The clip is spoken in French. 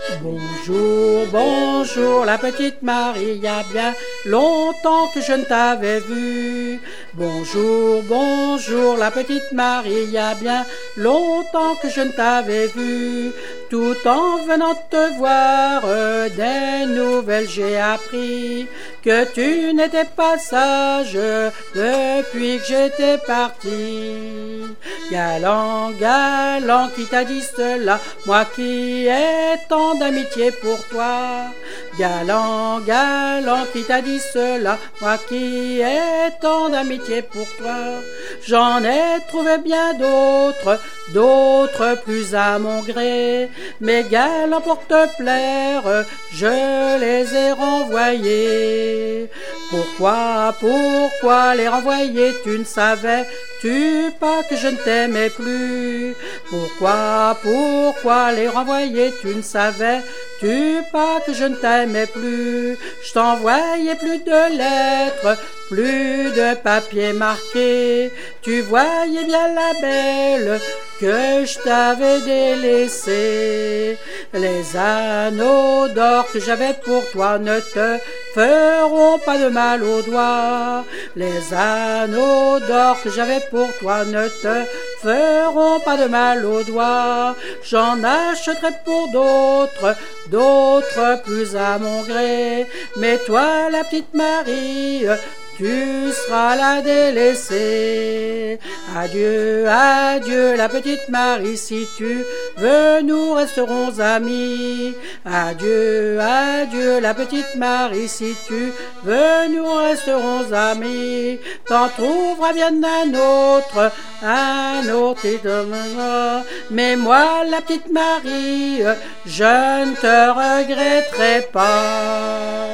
Bonjour, bonjour, la petite Marie, y a bien longtemps que je ne t'avais vue. Bonjour, bonjour, la petite Marie, y a bien longtemps que je ne t'avais vue. Tout en venant te voir, des nouvelles j'ai appris que tu n'étais pas sage depuis que j'étais parti. Galant, galant, qui t'a dit cela, moi qui ai tant d'amitié pour toi. Galant, galant, qui t'a dit cela, moi qui ai tant d'amitié pour toi. J'en ai trouvé bien d'autres, d'autres plus à mon gré, mais galants pour te plaire, je les ai renvoyés. Pourquoi les renvoyer, tu ne savais-tu pas que je ne t'aimais plus? Pourquoi les renvoyer, tu ne savais-tu pas que je ne t'aimais plus? Je t'envoyais plus de lettres, plus de papier marqué, tu voyais bien la belle que je t'avais délaissée. Les anneaux d'or que j'avais pour toi ne te feront pas de mal aux doigts. Les anneaux d'or que j'avais pour toi ne te feront pas de mal aux doigts. J'en achèterai pour d'autres, d'autres plus à mon gré. Mais toi, la petite Marie, tu seras la délaissée. Adieu, adieu, la petite Marie, si tu veux, nous resterons amis. Adieu, adieu, la petite Marie, si tu veux, nous resterons amis. T'en trouveras bien un autre qui donnera. Mais moi, la petite Marie, je ne te regretterai pas.